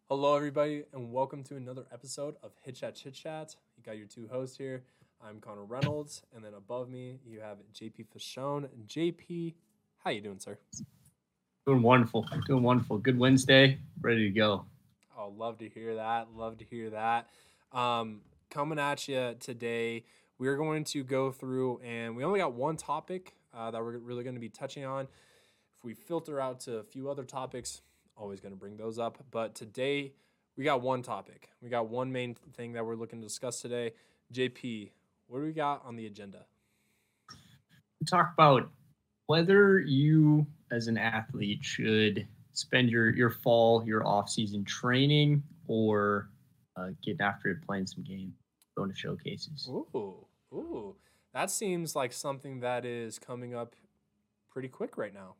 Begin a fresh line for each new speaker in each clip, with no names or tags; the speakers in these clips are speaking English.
Hello, everybody, and welcome to another episode of Hit Chat Chit Chat. You got your two hosts here. I'm Connor Reynolds, and then above me you have JP Fashone. JP, how you doing, sir?
Doing wonderful. Doing wonderful. Good Wednesday. Ready to go.
Oh, love to hear that. Love to hear that. Coming at you today, we're going to go through, and we only got one topic that we're really going to be touching on. If we filter out to a few other topics, always going to bring those up. But today, we got one topic. We got one main thing that we're looking to discuss today. JP, what do we got on the agenda?
We talk about whether you, as an athlete, should spend your fall, your off season training, or getting after it, playing some games, going to showcases.
Ooh. That seems like something that is coming up pretty quick right now.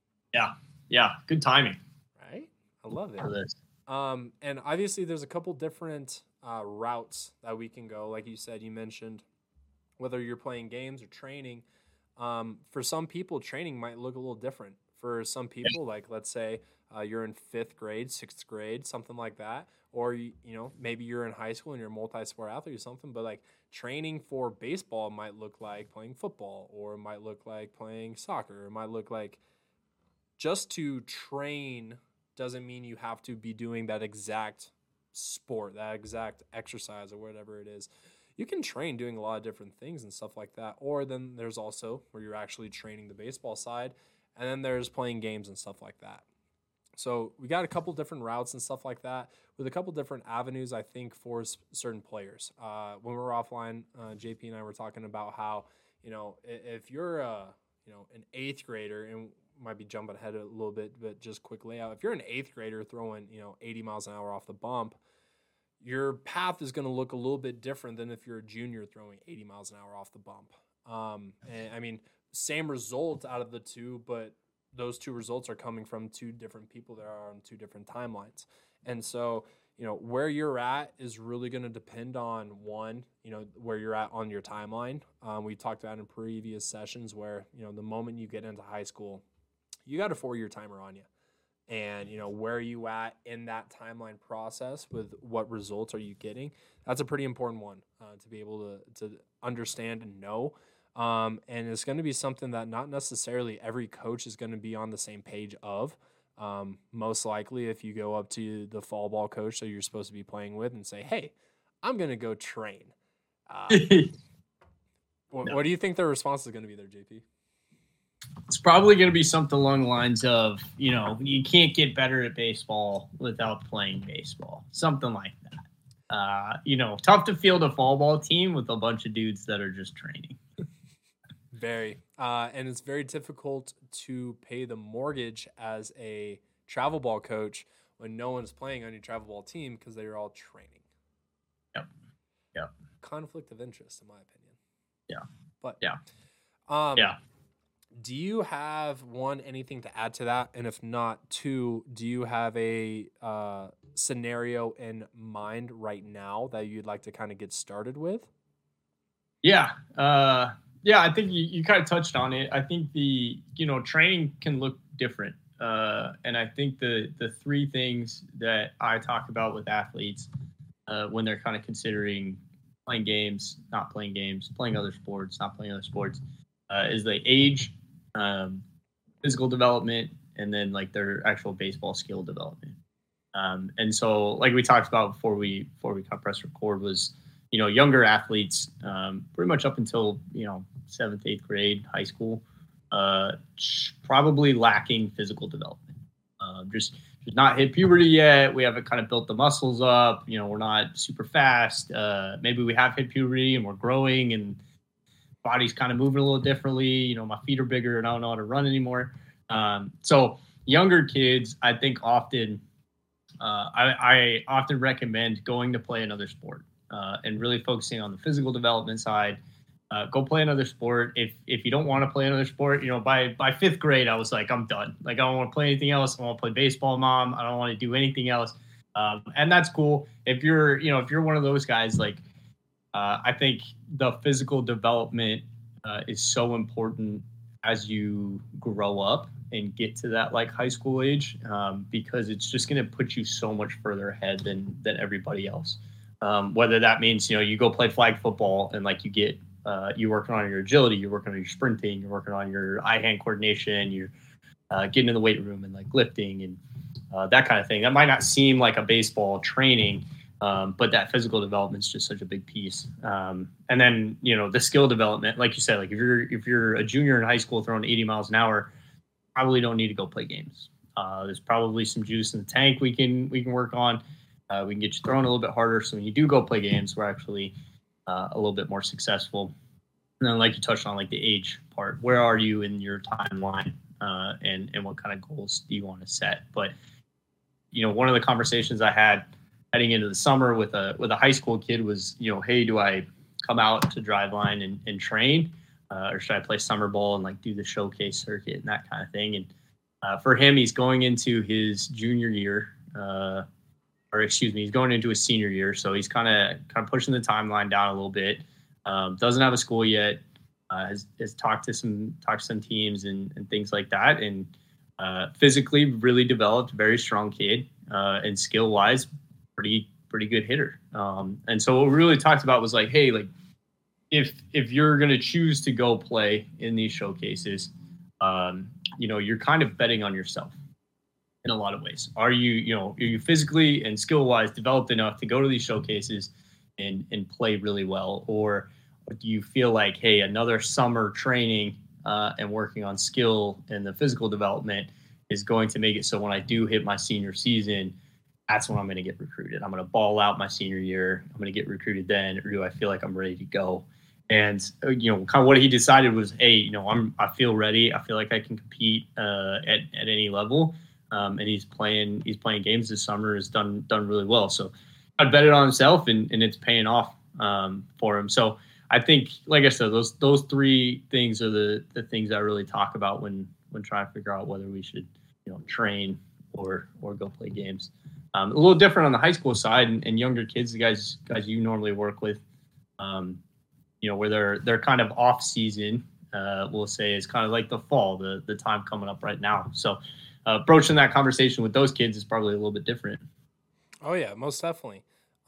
Yeah. Good timing
Right? I love it.
for this.
And obviously, there's a couple different routes that we can go. Like you said, you mentioned whether you're playing games or training. For some people, training might look a little different. For some people, like let's say you're in fifth grade, sixth grade, something like that, or maybe you're in high school and you're a multi-sport athlete or something. But like training for baseball might look like playing football, or it might look like playing soccer. It might look like just to train doesn't mean you have to be doing that exact sport, that exact exercise, or whatever it is. You can train doing a lot of different things and stuff like that. Or then there's also where you're actually training the baseball side, and then there's playing games and stuff like that. So we got a couple different routes and stuff like that with a couple different avenues, I think, for certain players. When we were offline, JP and I were talking about how, if you're an eighth grader, and might be jumping ahead a little bit, but just quick layout. If you're an eighth grader throwing, 80 miles an hour off the bump, your path is going to look a little bit different than if you're a junior throwing 80 miles an hour off the bump. And I mean, same result out of the two, but those two results are coming from two different people that are on two different timelines. And so, where you're at is really going to depend on one, where you're at on your timeline. We talked about in previous sessions where, the moment you get into high school, you got a 4-year timer on you. And, where are you at in that timeline process with what results are you getting? That's a pretty important one to be able to understand and know. And it's going to be something that not necessarily every coach is going to be on the same page of. Most likely, if you go up to the fall ball coach that you're supposed to be playing with and say, hey, I'm going to go train. What do you think their response is going to be there, JP?
It's probably going to be something along the lines of, you can't get better at baseball without playing baseball. Something like that. Tough to field a fall ball team with a bunch of dudes that are just training.
Very. And it's very difficult to pay the mortgage as a travel ball coach when no one's playing on your travel ball team because they're all training.
Yep.
Conflict of interest, in my opinion.
Yeah.
But
yeah.
Do you have, one, anything to add to that? And if not, two, do you have a scenario in mind right now that you'd like to kind of get started with?
Yeah. I think you kind of touched on it. I think the training can look different. And I think the three things that I talk about with athletes when they're kind of considering playing games, not playing games, playing other sports, not playing other sports, is the age, physical development, and then like their actual baseball skill development. And so, like we talked about before we got press record, was younger athletes, pretty much up until 7th, 8th grade, high school, probably lacking physical development. Just not hit puberty yet. We haven't kind of built the muscles up. We're not super fast. Maybe we have hit puberty and we're growing and body's kind of moving a little differently. My feet are bigger and I don't know how to run anymore. So younger kids, I think often, I often recommend going to play another sport and really focusing on the physical development side. Go play another sport. If you don't want to play another sport, by 5th grade, I was like, I'm done. Like, I don't want to play anything else. I want to play baseball, mom. I don't want to do anything else. And that's cool. If you're one of those guys, like, I think the physical development is so important as you grow up. and get to that like high school age, because it's just going to put you so much further ahead than everybody else. Whether that means, you go play flag football and like you're working on your agility, you're working on your sprinting, you're working on your eye-hand coordination, you're getting in the weight room and like lifting and that kind of thing. That might not seem like a baseball training, but that physical development is just such a big piece. And then, the skill development, like you said, like if you're a junior in high school throwing 80 miles an hour, probably don't need to go play games. There's probably some juice in the tank we can work on. We can get you throwing a little bit harder, so when you do go play games, we're actually a little bit more successful. And then, like you touched on, like the age part, where are you in your timeline, and what kind of goals do you want to set? But one of the conversations I had heading into the summer with a high school kid was, hey, do I come out to Driveline and train, or should I play summer ball and like do the showcase circuit and that kind of thing? And for him, he's going into his junior year, he's going into his senior year, so he's kind of pushing the timeline down a little bit. Doesn't have a school yet. Has talked to some teams and things like that, and physically really developed, very strong kid, and skill wise, pretty good hitter. And so what we really talked about was like, hey, like if you're gonna choose to go play in these showcases, you're kind of betting on yourself in a lot of ways. Are you physically and skill wise developed enough to go to these showcases and play really well, or do you feel like, hey, another summer training and working on skill and the physical development is going to make it so when I do hit my senior season, that's when I'm going to get recruited. I'm going to ball out my senior year. I'm going to get recruited then, or do I feel like I'm ready to go? And kind of what he decided was, hey, I feel ready. I feel like I can compete at any level. And he's playing games this summer. Has done really well. So I bet it on himself, and it's paying off for him. So I think, like I said, those three things are the things I really talk about when trying to figure out whether we should train or go play games. A little different on the high school side and younger kids, the guys you normally work with, where they're kind of off season. We'll say is kind of like the fall, the time coming up right now. So approaching that conversation with those kids is probably a little bit different.
Oh yeah, most definitely.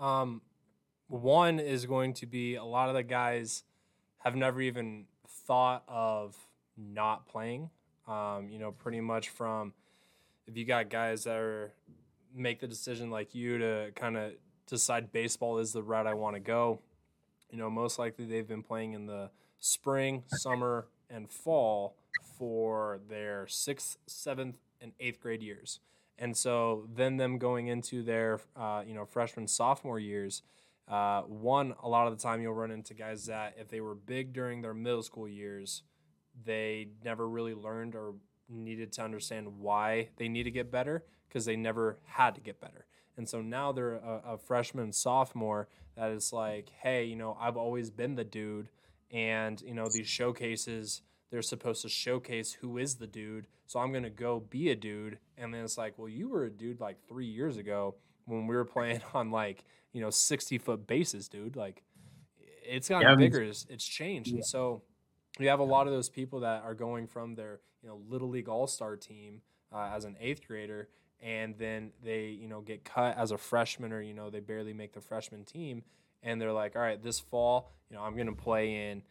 One is going to be a lot of the guys have never even thought of not playing. Pretty much from if you got guys that make the decision like you to kind of decide baseball is the route I want to go, most likely they've been playing in the spring, summer, and fall for their 6th, 7th, and 8th grade years. And so then them going into their, freshman, sophomore years, a lot of the time you'll run into guys that if they were big during their middle school years, they never really learned or needed to understand why they need to get better because they never had to get better. And so now they're a freshman, sophomore that is like, hey, I've always been the dude. And, these showcases, they're supposed to showcase who is the dude. So I'm going to go be a dude. And then it's like, well, you were a dude like 3 years ago when we were playing on 60-foot bases, dude. Like it's gotten bigger. It's changed. Yeah. And so you have a lot of those people that are going from their, Little League All-Star team as an 8th grader. And then they, get cut as a freshman or, they barely make the freshman team. And they're like, all right, this fall, I'm going to play in,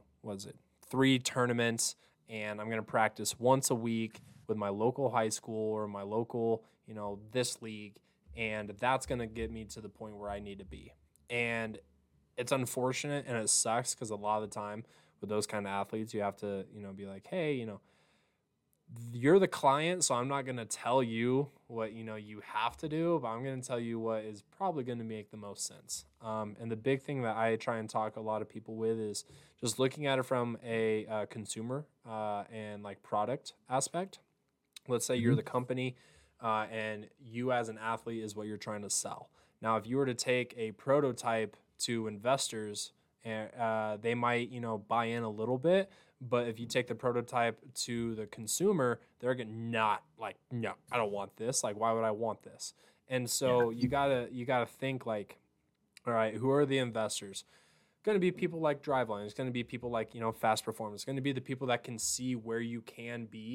3 tournaments, and I'm going to practice once a week with my local high school or my local, this league. And that's going to get me to the point where I need to be. And it's unfortunate and it sucks because a lot of the time with those kind of athletes, you have to, be like, hey, you're the client, so I'm not going to tell you what, you have to do, but I'm going to tell you what is probably going to make the most sense. And the big thing that I try and talk a lot of people with is just looking at it from a consumer and product aspect. Let's say you're the company and you as an athlete is what you're trying to sell. Now, if you were to take a prototype to investors, they might, buy in a little bit. But if you take the prototype to the consumer, they're going not like, no, I don't want this. Like, why would I want this? And so you gotta think all right, who are the investors? Going to be people like Driveline. It's going to be people like, Fast Performance. It's going to be the people that can see where you can be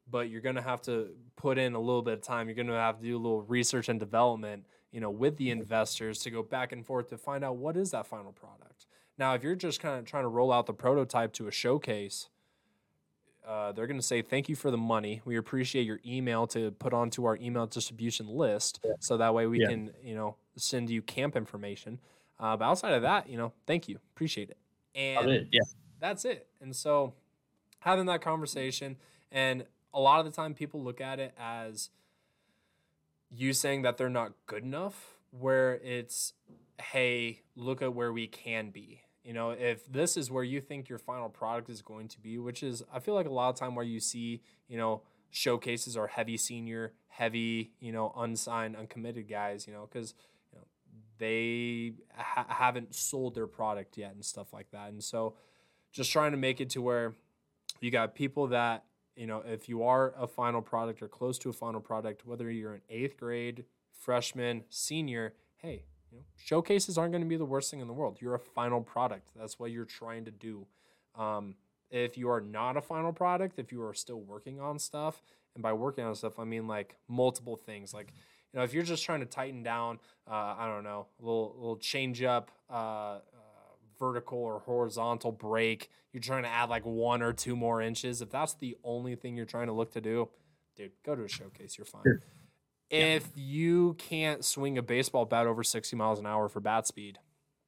but you're going to have to put in a little bit of time. You're going to have to do a little research and development, with the investors to go back and forth to find out what is that final product. Now, if you're just kind of trying to roll out the prototype to a showcase, they're going to say, thank you for the money. We appreciate your email to put onto our email distribution list. So that way we can, send you camp information. But outside of that, thank you. Appreciate it. And that's it. And so having that conversation, and a lot of the time people look at it as you saying that they're not good enough, where it's, hey, look at where we can be. If this is where you think your final product is going to be, which is, I feel like a lot of time where you see, showcases are heavy senior, heavy, unsigned, uncommitted guys, because they haven't sold their product yet and stuff like that. And so just trying to make it to where you got people that, if you are a final product or close to a final product, whether you're in 8th grade, freshman, senior, hey, showcases aren't going to be the worst thing in the world. You're a final product. That's what you're trying to do. If you are not a final product, if you are still working on stuff, and by working on stuff, I mean like multiple things. Like, if you're just trying to tighten down, I don't know, a little change up, vertical or horizontal break, you're trying to add like 1 or 2 more inches. If that's the only thing you're trying to look to do, dude, go to a showcase. You're fine. Sure. If you can't swing a baseball bat over 60 miles an hour for bat speed,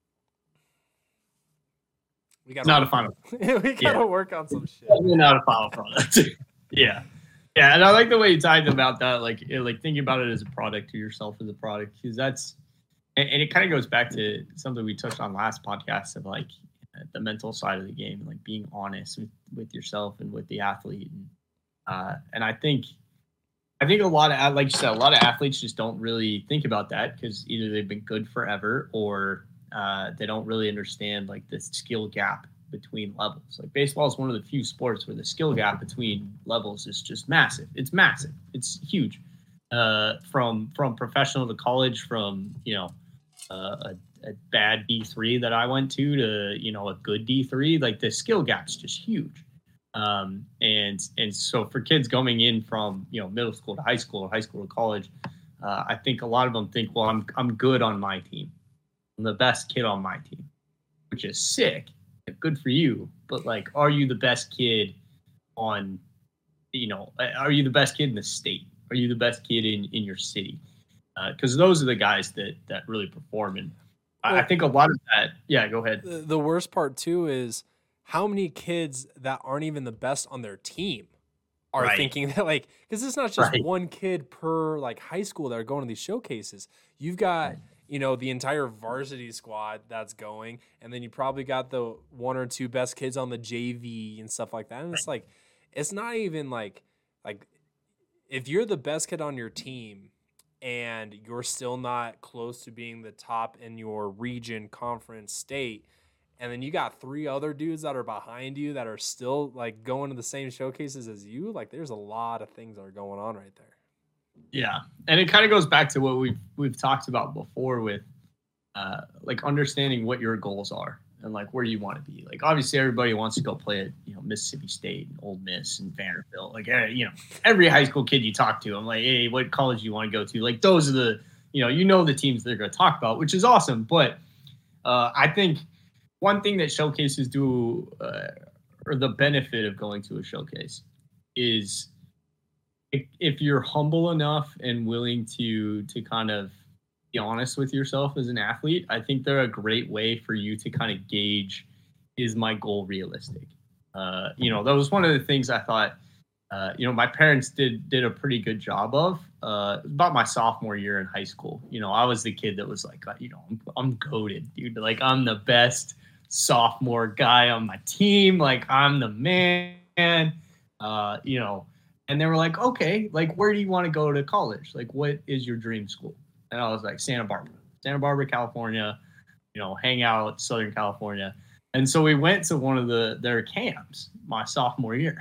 we got
not a final.
We gotta work on some shit.
Not a final product. Yeah, and I like the way you talked about that, like thinking about it as a product, to yourself as a product, because that's, and it kind of goes back to something we touched on last podcast of like the mental side of the game, like being honest with yourself and with the athlete, and I think a lot of, like you said, a lot of athletes just don't really think about that because either they've been good forever or they don't really understand like the skill gap between levels. Like baseball is one of the few sports where the skill gap between levels is just massive. It's massive. It's huge. From professional to college, from a bad D3 that I went to a good D3, like the skill gap's just huge. And so for kids going in from middle school to high school or high school to college, I think a lot of them think, well, I'm good on my team. I'm the best kid on my team, which is sick. Good for you. But like, are you the best kid on, are you the best kid in the state? Are you the best kid in your city? Because those are the guys that really perform. And I think a lot of that. Yeah, go ahead.
The worst part too is how many kids that aren't even the best on their team are thinking that, like, because it's not just one kid per like high school that are going to these showcases. You've got the entire varsity squad that's going, and then you probably got the 1 or 2 best kids on the JV and stuff like that. And it's like, it's not even like if you're the best kid on your team and you're still not close to being the top in your region, conference, state, and then you got 3 other dudes that are behind you that are still like going to the same showcases as you, like there's a lot of things that are going on right there.
Yeah, and it kind of goes back to what we've talked about before with like understanding what your goals are and like where you want to be. Like obviously everybody wants to go play at Mississippi State and Ole Miss and Vanderbilt. Like every high school kid you talk to, I'm like, hey, what college do you want to go to? Like those are the the teams they're going to talk about, which is awesome. But I think one thing that showcases do, or the benefit of going to a showcase, is if you're humble enough and willing to kind of be honest with yourself as an athlete, I think they're a great way for you to kind of gauge, is my goal realistic? That was one of the things I thought, my parents did a pretty good job of. About my sophomore year in high school, I was the kid that was like, I'm goated, dude. Like I'm the best sophomore guy on my team. Like I'm the man, and they were like, okay, like, where do you want to go to college? Like, what is your dream school? And I was like, Santa Barbara, California, hang out Southern California. And so we went to one of their camps my sophomore year.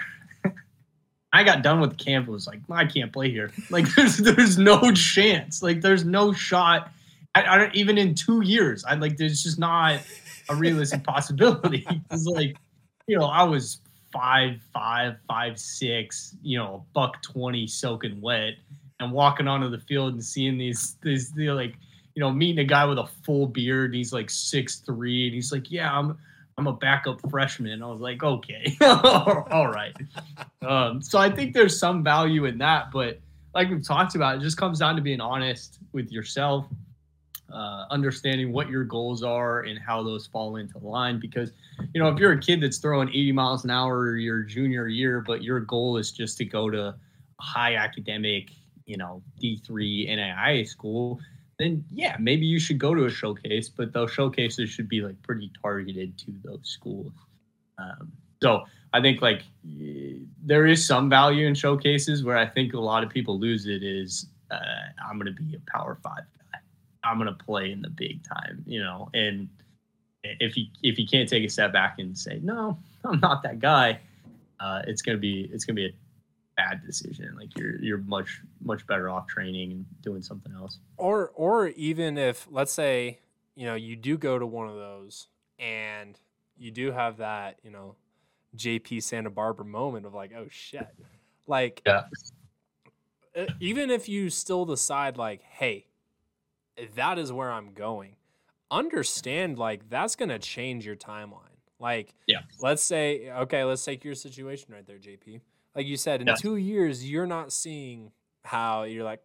I got done with the camp. It was like, I can't play here. Like, there's no chance. Like, there's no shot. I don't, even in 2 years, there's just not a realistic possibility. It's like, I was 5'5", 5'6", $120 soaking wet, and walking onto the field and seeing these like, meeting a guy with a full beard. He's like 6'3", and he's like, yeah, I'm a backup freshman. I was like, okay, all right. So I think there's some value in that, but like we've talked about, it just comes down to being honest with yourself, understanding what your goals are and how those fall into line. Because, if you're a kid that's throwing 80 miles an hour your junior year, but your goal is just to go to a high academic, D3 NAIA school, then yeah, maybe you should go to a showcase, but those showcases should be like pretty targeted to those schools. So I think like there is some value in showcases. Where I think a lot of people lose it is I'm going to be a Power 5 guy. I'm going to play in the big time, and if you can't take a step back and say, no, I'm not that guy, it's going to be a bad decision. Like you're much better off training and doing something else.
Or even if, let's say, you do go to one of those and you do have that, JP Santa Barbara moment of like, oh shit. Like,
yeah.
Even if you still decide like, hey, that is where I'm going, understand like that's going to change your timeline. Like,
yeah.
Let's say, okay, let's take your situation right there, JP. Like you said, in 2 years, you're not seeing how you're like,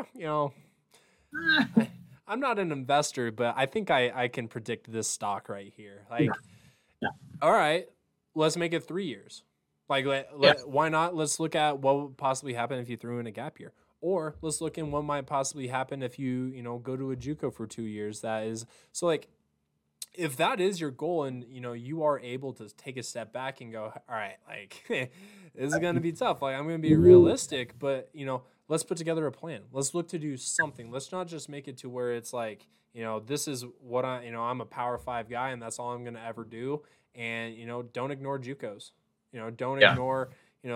I'm not an investor, but I think I can predict this stock right here. Like, all right, let's make it 3 years. Like, why not? Let's look at what would possibly happen if you threw in a gap year. Or let's look at what might possibly happen if you, go to a JUCO for 2 years. That is, so like, if that is your goal and, you are able to take a step back and go, all right, like, this is going to be tough. Like, I'm going to be realistic, but, let's put together a plan. Let's look to do something. Let's not just make it to where it's like, this is what I'm a Power 5 guy and that's all I'm going to ever do. And, don't ignore JUCOs. Don't ignore,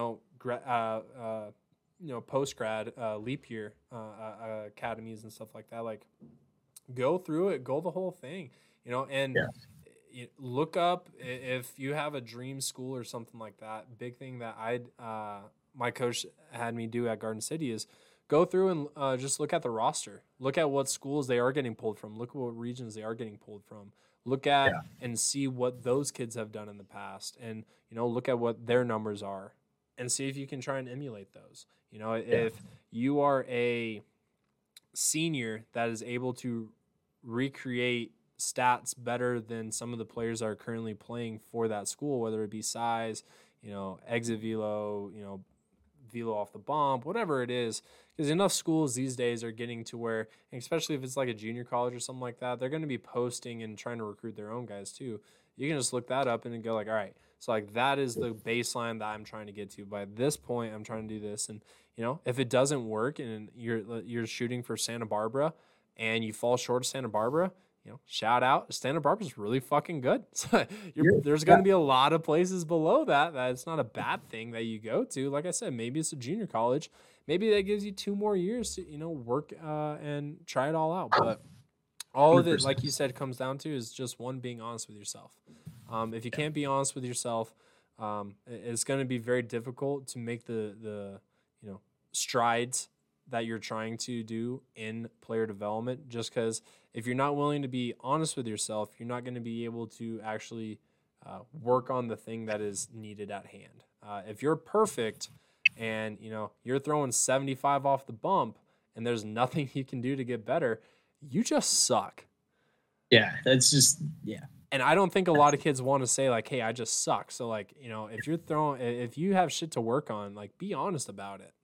post-grad leap year academies and stuff like that. Like, go through it, go the whole thing. And look up if you have a dream school or something like that. Big thing that my coach had me do at Garden City is go through and just look at the roster. Look at what schools they are getting pulled from. Look at what regions they are getting pulled from. Look at and see what those kids have done in the past, and look at what their numbers are, and see if you can try and emulate those. If you are a senior that is able to recreate stats better than some of the players that are currently playing for that school, whether it be size, exit velo, velo off the bump, whatever it is, because enough schools these days are getting to where, especially if it's like a junior college or something like that, they're going to be posting and trying to recruit their own guys too. You can just look that up and go like, all right, so like that is the baseline that I'm trying to get to. By this point, I'm trying to do this, and if it doesn't work and you're shooting for Santa Barbara and you fall short of Santa Barbara, shout out, Santa Barbara's really fucking good. So there's going to be a lot of places below that it's not a bad thing that you go to. Like I said, maybe it's a junior college. Maybe that gives you 2 more years to, work and try it all out. But all 100%. Of it, like you said, comes down to is just one, being honest with yourself. If you can't be honest with yourself, it's going to be very difficult to make the strides that you're trying to do in player development, just because if you're not willing to be honest with yourself, you're not going to be able to actually work on the thing that is needed at hand. If you're perfect and you're throwing 75 off the bump and there's nothing you can do to get better, you just suck.
Yeah, that's just
And I don't think a lot of kids want to say like, hey, I just suck. So like, if you have shit to work on, like, be honest about it.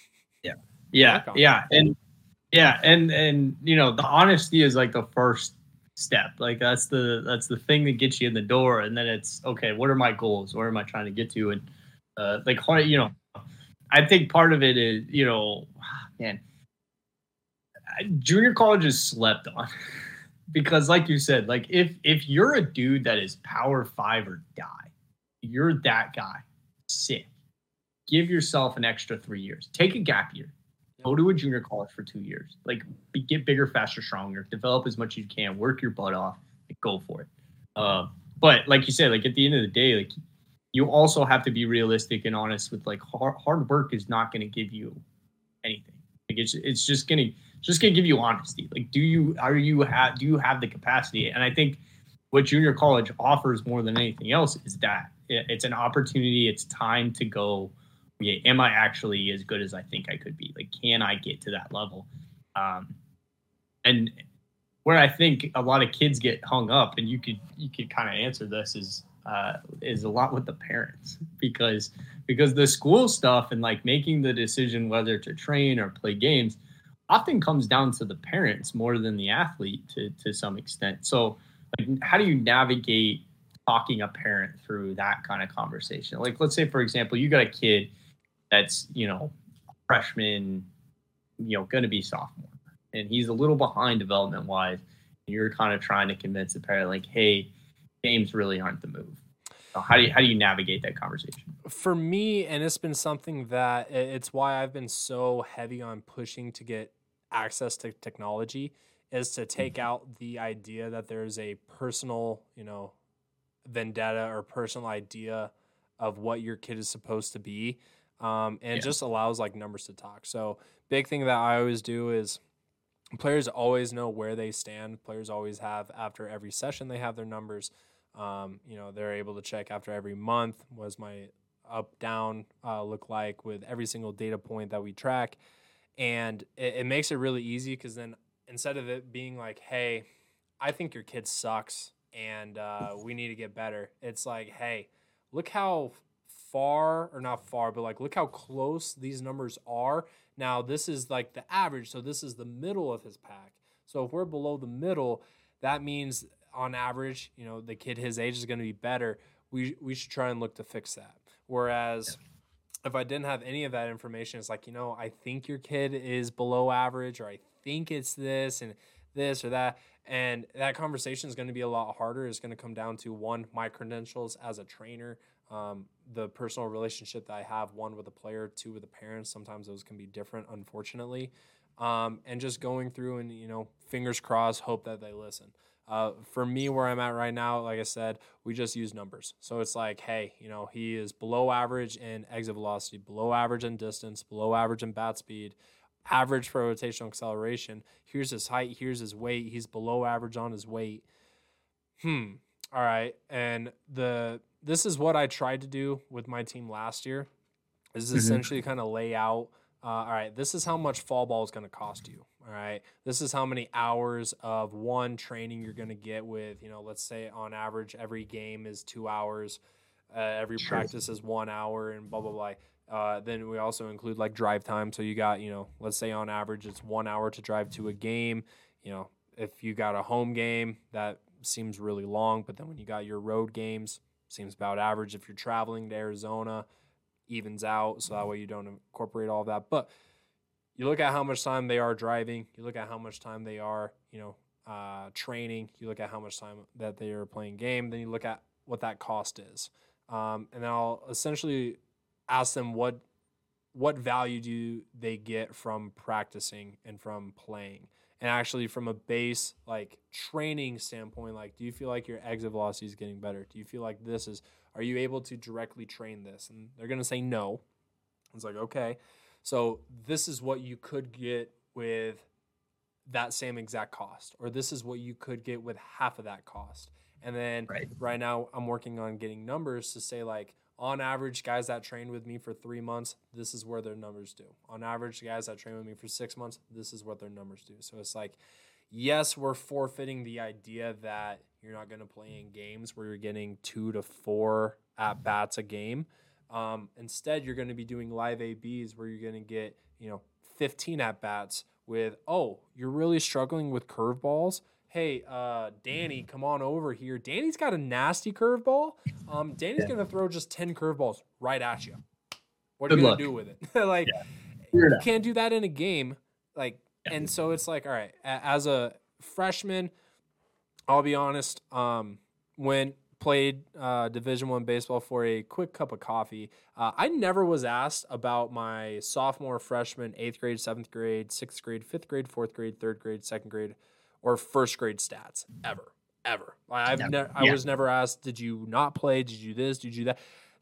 And the honesty is like the first step. Like that's the thing that gets you in the door, and then it's okay, what are my goals? Where am I trying to get to? And I think part of it is, junior college is slept on. Because like you said, like if you're a dude that is Power 5 or die, you're that guy. Sick. Give yourself an extra 3 years. Take a gap year. Go to a junior college for 2 years. Like, get bigger, faster, stronger. Develop as much as you can. Work your butt off. Like, go for it. But like you said, like at the end of the day, like you also have to be realistic and honest with like hard work is not going to give you anything. Like it's just going to give you honesty. Like, do you have the capacity? And I think what junior college offers more than anything else is that it's an opportunity. It's time to go, okay, am I actually as good as I think I could be? Like, can I get to that level? And where I think a lot of kids get hung up, and you could kind of answer this, is a lot with the parents, because the school stuff and like making the decision whether to train or play games often comes down to the parents more than the athlete to some extent. So like, how do you navigate talking a parent through that kind of conversation? Like, let's say, for example, you got a kid that's, freshman, going to be sophomore, and he's a little behind development wise. You're kind of trying to convince the parent, like, hey, games really aren't the move. So how do you navigate that conversation?
For me, and it's been something that it's why I've been so heavy on pushing to get access to technology, is to take out the idea that there's a personal, vendetta or personal idea of what your kid is supposed to be. It just allows like numbers to talk. So big thing that I always do is players always know where they stand. Players always have, after every session, they have their numbers. They're able to check after every month, was my up, down look like with every single data point that we track. And it makes it really easy, because then instead of it being like, hey, I think your kid sucks and we need to get better, it's like, hey, look how far, or not far, but like, look how close these numbers are. Now, this is like the average, so this is the middle of his pack. So if we're below the middle, that means on average, the kid his age is going to be better. We should try and look to fix that. Whereas if I didn't have any of that information, it's like, I think your kid is below average, or I think it's this and this or that. And that conversation is going to be a lot harder. It's going to come down to, one, my credentials as a trainer, the personal relationship that I have, one with the player, two with the parents. Sometimes those can be different, unfortunately. And just going through and, fingers crossed, hope that they listen. For me, where I'm at right now, like I said, we just use numbers. So it's like, hey, he is below average in exit velocity, below average in distance, below average in bat speed, average for rotational acceleration. Here's his height. Here's his weight. He's below average on his weight. All right. And this is what I tried to do with my team last year, is essentially kind of lay out, all right, this is how much fall ball is going to cost you. All right, this is how many hours of training you're going to get with, let's say on average, every game is 2 hours. Every practice is 1 hour, and blah, blah, blah. Then we also include like drive time. So you got, let's say on average, it's 1 hour to drive to a game. If you got a home game, that seems really long. But then when you got your road games, seems about average. If you're traveling to Arizona, evens out, so that way you don't incorporate all of that. But you look at how much time they are driving, you look at how much time they are, training, you look at how much time that they are playing game, then you look at what that cost is. And then I'll essentially ask them what value do they get from practicing and from playing. And actually from a base like training standpoint, like, do you feel like your exit velocity is getting better? Do you feel like are you able to directly train this? And they're going to say no. It's like, okay, so this is what you could get with that same exact cost, or this is what you could get with half of that cost. And then right now I'm working on getting numbers to say, like, on average, guys that train with me for 3 months, this is where their numbers do. On average, guys that train with me for 6 months, this is what their numbers do. So it's like, yes, we're forfeiting the idea that you're not going to play in games where you're getting 2 to 4 at-bats a game. Instead, you're going to be doing live ABs where you're going to get, 15 at-bats with, oh, you're really struggling with curveballs? Hey, Danny, come on over here. Danny's got a nasty curveball. Danny's going to throw just 10 curveballs right at you. What are you going to do with it? You can't do that in a game. And so it's like, all right, as a freshman, I'll be honest, when played Division I baseball for a quick cup of coffee, I never was asked about my sophomore, freshman, 8th grade, 7th grade, 6th grade, 5th grade, 4th grade, 3rd grade, 2nd grade, or 1st grade stats ever. I was never asked, did you not play? Did you do this? Did you do that?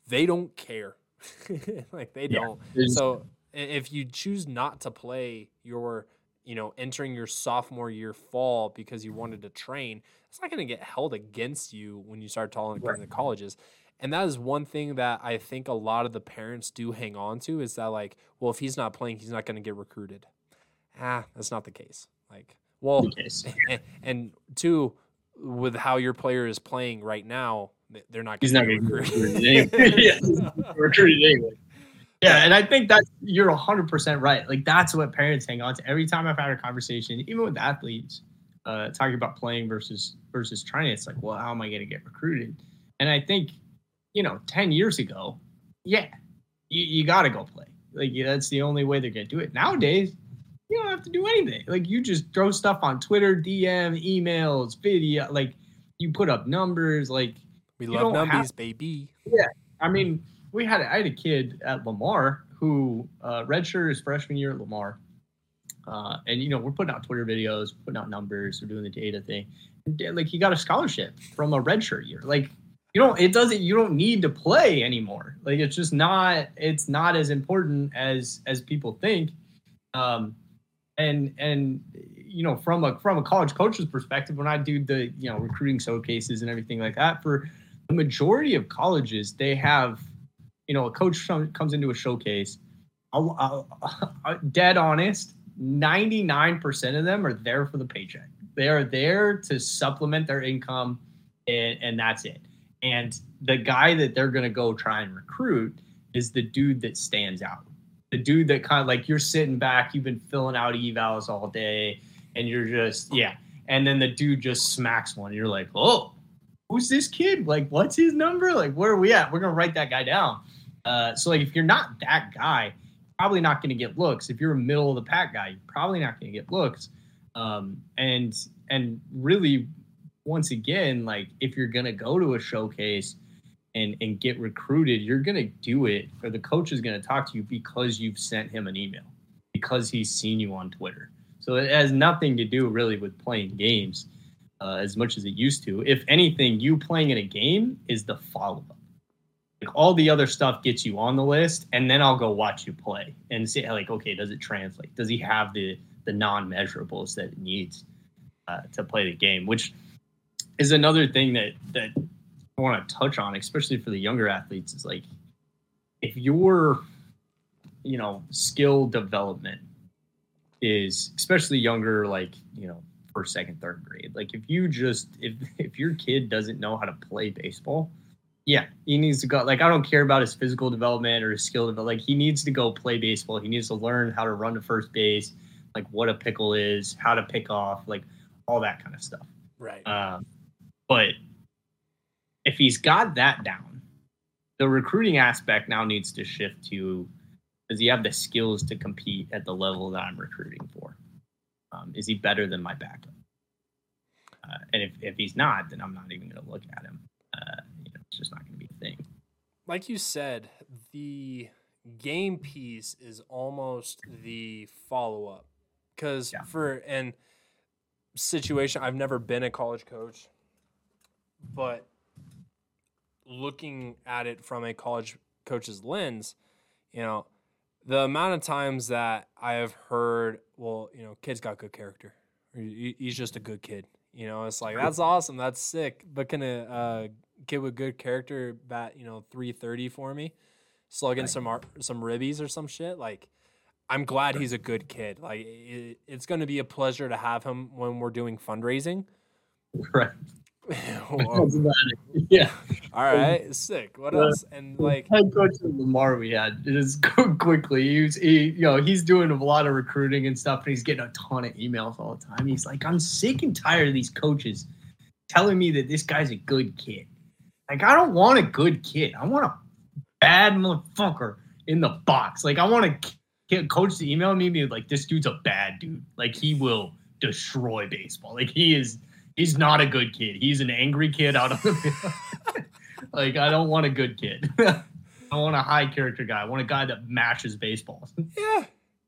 they don't care. Like they don't.
There's-
So if you choose not to play your, entering your sophomore year fall because you wanted to train, it's not going to get held against you when you start coming to colleges. And that is one thing that I think a lot of the parents do hang on to, is that like, well, if he's not playing, he's not going to get recruited. That's not the case. Like, well, and two, with how your player is playing right now, they're not.
He's not going to get recruited anyway. Yeah, recruited anyway. Yeah, and I think that you're 100% right. Like that's what parents hang on to. Every time I've had a conversation, even with athletes, talking about playing versus trying, it's like, well, how am I going to get recruited? And I think, 10 years ago, yeah, you got to go play. Like that's the only way they're going to do it. Nowadays, you don't have to do anything. Like you just throw stuff on Twitter, DM, emails, video. Like you put up numbers. Like
we love numbers, baby.
Yeah, I mean. I had a kid at Lamar who redshirted his freshman year at Lamar. And, we're putting out Twitter videos, putting out numbers, we're doing the data thing. And, like he got a scholarship from a redshirt year. Like, you don't need to play anymore. Like it's just not as important as people think. And from a college coach's perspective, when I do the, recruiting showcases and everything like that, for the majority of colleges, they have, a coach comes into a showcase, dead honest, 99% of them are there for the paycheck. They are there to supplement their income, and that's it. And the guy that they're going to go try and recruit is the dude that stands out. The dude that kind of like you're sitting back, you've been filling out evals all day, and you're just, yeah. And then the dude just smacks one. You're like, oh, who's this kid? Like, what's his number? Like, where are we at? We're going to write that guy down. So like if you're not that guy, you're probably not going to get looks. If you're a middle of the pack guy, you're probably not going to get looks. And really, once again, like if you're going to go to a showcase and get recruited, you're going to do it, or the coach is going to talk to you because you've sent him an email, because he's seen you on Twitter. So it has nothing to do really with playing games as much as it used to. If anything, you playing in a game is the follow-up. Like all the other stuff gets you on the list, and then I'll go watch you play and see, like, okay, does it translate? Does he have the non-measurables that it needs to play the game? Which is another thing that I want to touch on, especially for the younger athletes, is like if your skill development is, especially younger, like first, second, third grade, like if your kid doesn't know how to play baseball, yeah, he needs to go. Like, I don't care about his physical development or his skill development. Like, he needs to go play baseball. He needs to learn how to run to first base, like what a pickle is, how to pick off, like all that kind of stuff.
Right.
But if he's got that down, the recruiting aspect now needs to shift to, does he have the skills to compete at the level that I'm recruiting for? Is he better than my backup? And if he's not, then I'm not even going to look at him. It's just not going to be a thing.
Like you said, the game piece is almost the follow-up. Because situation, I've never been a college coach, but looking at it from a college coach's lens, the amount of times that I have heard, well, kid's got good character. He's just a good kid. It's like, that's awesome. That's sick. But can a kid with good character bat, 330 for me, slugging some ribbies or some shit? Like, I'm glad he's a good kid. Like, it's going to be a pleasure to have him when we're doing fundraising.
Right. Yeah.
All right. Sick. What else? And like
head coach of Lamar, we had just quickly. He's doing a lot of recruiting and stuff, and he's getting a ton of emails all the time. He's like, I'm sick and tired of these coaches telling me that this guy's a good kid. Like, I don't want a good kid. I want a bad motherfucker in the box. Like, I want a coach to email me and be like, this dude's a bad dude. Like, he will destroy baseball. Like, he's not a good kid. He's an angry kid out of the field. Like, I don't want a good kid. I want a high character guy. I want a guy that mashes baseballs.
Yeah.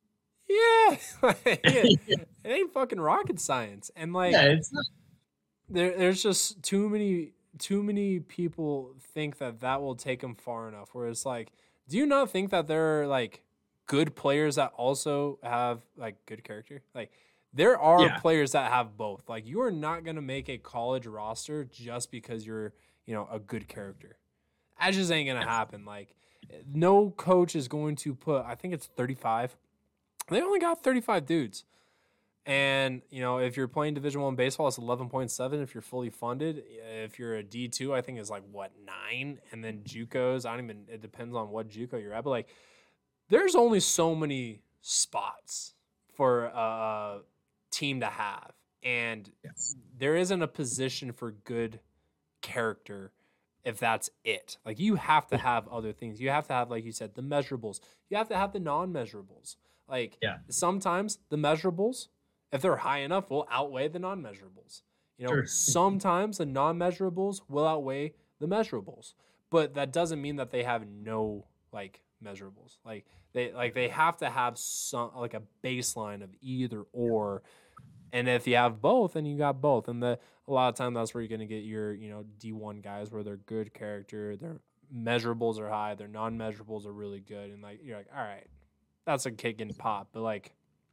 It ain't fucking rocket science. And like,
it's not.
There's just too many too many people think that will take them far enough. Where it's like, do you not think that there are like good players that also have like good character? Like there are
Yeah.
players that have both. Like you are not gonna make a college roster just because you're a good character. That just ain't gonna happen. Like no coach is going to put. I think it's 35. They only got 35 dudes. And if you're playing Division One baseball, it's 11.7. If you're fully funded, if you're a D2, I think it's like what 9. And then JUCOs, I don't even. It depends on what JUCO you're at. But like, there's only so many spots for a team to have, and there isn't a position for good character if that's it. Like you have to have other things. You have to have, like you said, the measurables. You have to have the non-measurables. Like sometimes the measurables, if they're high enough, will outweigh the non-measurables. Sometimes the non-measurables will outweigh the measurables, but that doesn't mean that they have no like measurables. Like they have to have some like a baseline of either or. And if you have both, then you got both. And a lot of time that's where you're going to get your, D1 guys where they're good character, their measurables are high, their non-measurables are really good. And like, you're like, all right, that's a kick and pop. But like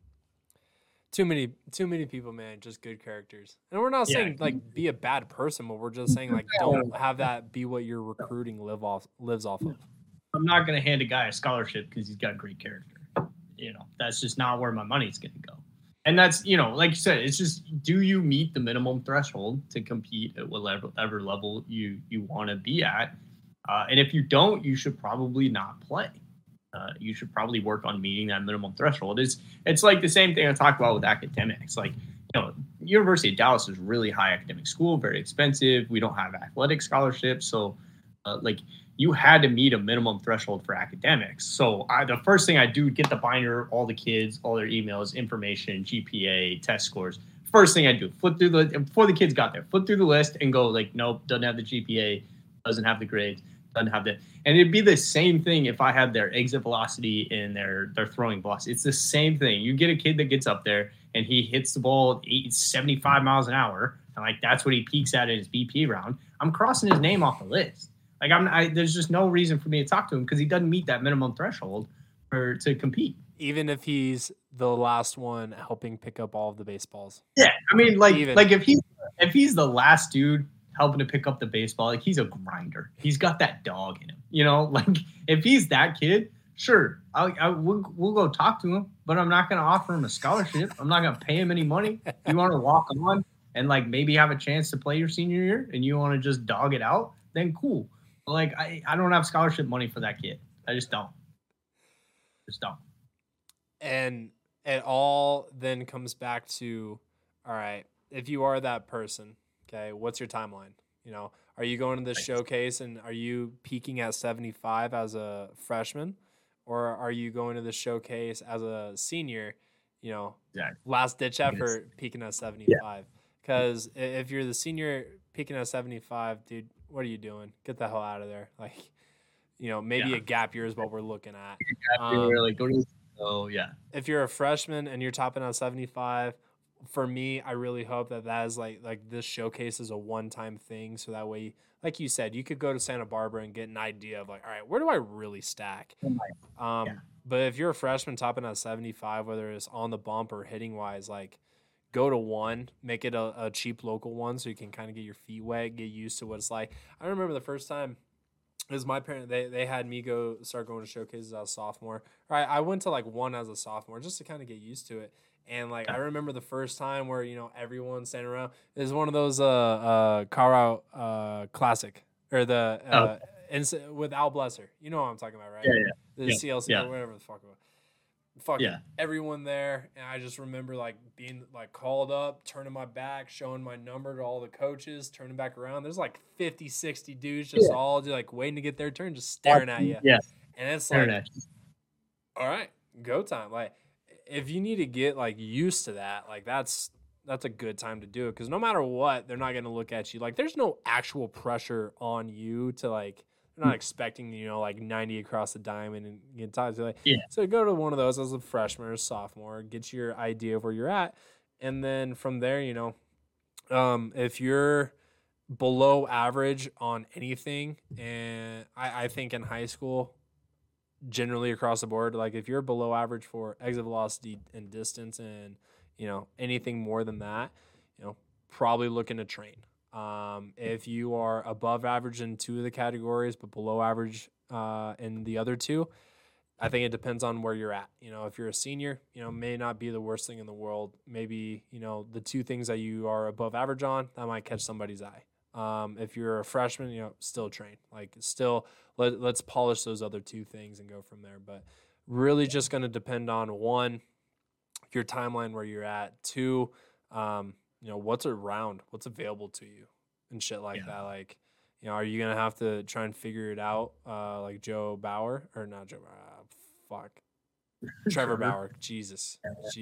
too many people, man, just good characters. And we're not saying like be a bad person, but we're just saying like don't have that be what your recruiting lives off of.
I'm not going to hand a guy a scholarship because he's got great character. That's just not where my money's going to go. And that's, like you said, it's just, do you meet the minimum threshold to compete at whatever level you want to be at? And if you don't, you should probably not play. You should probably work on meeting that minimum threshold. It's like the same thing I talked about with academics. Like, University of Dallas is a really high academic school, very expensive. We don't have athletic scholarships. So, you had to meet a minimum threshold for academics. So the first thing I do, get the binder, all the kids, all their emails, information, GPA, test scores. First thing I do, flip through before the kids got there, flip through the list and go like, nope, doesn't have the GPA, doesn't have the grades, doesn't have that. And it'd be the same thing if I had their exit velocity and their throwing velocity. It's the same thing. You get a kid that gets up there and he hits the ball at 75 miles an hour, and like that's what he peaks at in his BP round. I'm crossing his name off the list. Like there's just no reason for me to talk to him because he doesn't meet that minimum threshold to compete.
Even if he's the last one helping pick up all of the baseballs.
Yeah, I mean, like if he's the last dude helping to pick up the baseball, like he's a grinder. He's got that dog in him, Like if he's that kid, sure, we'll go talk to him, but I'm not going to offer him a scholarship. I'm not going to pay him any money. You want to walk on and like maybe have a chance to play your senior year, and you want to just dog it out, then cool. Like, I don't have scholarship money for that kid. I just don't.
And it all then comes back to, all right, if you are that person, okay, what's your timeline? Are you going to this showcase and are you peaking at 75 as a freshman? Or are you going to the showcase as a senior, last ditch effort, peaking at 75? Because if you're the senior peaking at 75, dude, what are you doing? Get the hell out of there. Like, maybe a gap year is what we're looking at. If you're a freshman and you're topping out 75, for me, I really hope that is like this showcase is a one-time thing. So that way, like you said, you could go to Santa Barbara and get an idea of like, all right, where do I really stack? But if you're a freshman topping out 75, whether it's on the bump or hitting wise, like, go to one, make it a cheap local one so you can kind of get your feet wet, get used to what it's like. I remember the first time it was my parents, they had me start going to showcases as a sophomore. I went to like one as a sophomore just to kind of get used to it. And like I remember the first time where everyone's standing around. It was one of those Colorado Classic or the with Al Blesser. You know what I'm talking about, right? The CLC or whatever the fuck it was. Everyone there, and I just remember like being like called up, turning my back, showing my number to all the coaches, turning back around. There's like 50, 60 dudes just all just like waiting to get their turn, just staring at you. And it's like, all right, go time. Like if you need to get like used to that, like that's a good time to do it because no matter what, they're not going to look at you. Like there's no actual pressure on you to like. They're not expecting, like 90 across the diamond and get tied to So go to one of those as a freshman or sophomore, get your idea of where you're at. And then from there, if you're below average on anything. And I think in high school, generally across the board, like if you're below average for exit velocity and distance and, anything more than that, probably looking to train. If you are above average in two of the categories, but below average in the other two, I think it depends on where you're at. If you're a senior, may not be the worst thing in the world. Maybe, the two things that you are above average on, that might catch somebody's eye. If you're a freshman, still train. Like still, let's polish those other two things and go from there. But really just going to depend on one, your timeline where you're at. Two, what's around, what's available to you and shit like that. Like, are you going to have to try and figure it out like Joe Bauer or not Joe Bauer? Trevor Bauer. Jesus.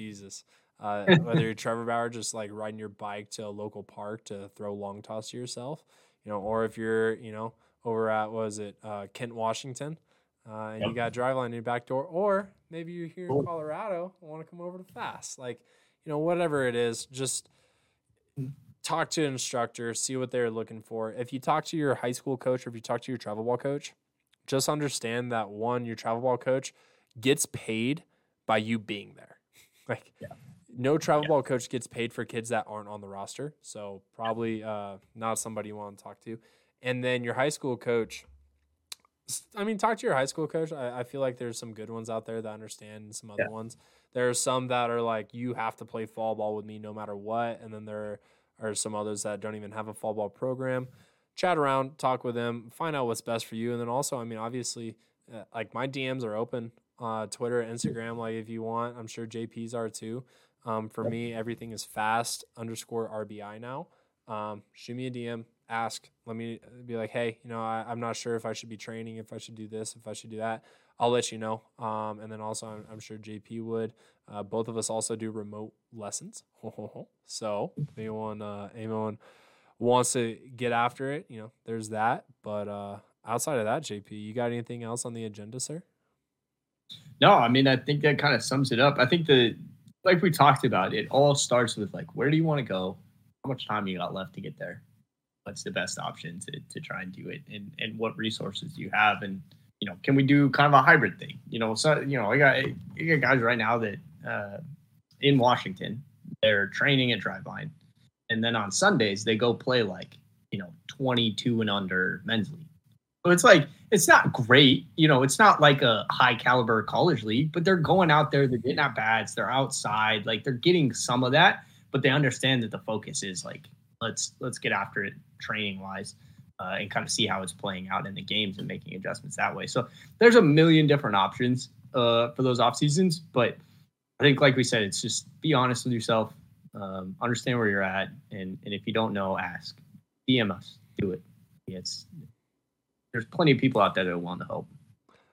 Whether you're Trevor Bauer just like riding your bike to a local park to throw long toss to yourself, or if you're, over at, Kent, Washington, and you got Driveline in your back door, or maybe you're here in Colorado and want to come over to Fast. Like, whatever it is, just talk to an instructor, see what they're looking for. If you talk to your high school coach or if you talk to your travel ball coach, just understand that one, your travel ball coach gets paid by you being there. Like, no travel ball coach gets paid for kids that aren't on the roster. So probably not somebody you want to talk to. And then your high school coach, talk to your high school coach. I feel like there's some good ones out there that understand and some other ones. There are some that are like, you have to play fall ball with me no matter what. And then there are some others that don't even have a fall ball program. Chat around, talk with them, find out what's best for you. And then also, obviously, like my DMs are open, Twitter, Instagram, like if you want. I'm sure JP's are too. For me, everything is fast_RBI now. Shoot me a DM, ask, let me be like, hey, I'm not sure if I should be training, if I should do this, if I should do that. I'll let you know. And then also I'm sure JP would. Both of us also do remote lessons. So if anyone wants to get after it, there's that. But outside of that, JP, you got anything else on the agenda, sir?
No, I think that kind of sums it up. I think like we talked about, it all starts with like, where do you want to go? How much time you got left to get there? What's the best option to try and do it? And what resources do you have? And, can we do kind of a hybrid thing? So, I got guys right now that in Washington, they're training at Driveline. And then on Sundays, they go play like, 22 and under men's league. So it's like, it's not great. It's not like a high caliber college league, but they're going out there, they're getting at bats, they're outside, like they're getting some of that, but they understand that the focus is like, let's get after it training wise and kind of see how it's playing out in the games and making adjustments that way. So there's a million different options for those off seasons, but I think like we said, it's just be honest with yourself, understand where you're at. And if you don't know, ask, DM us, do it. There's plenty of people out there that want to help.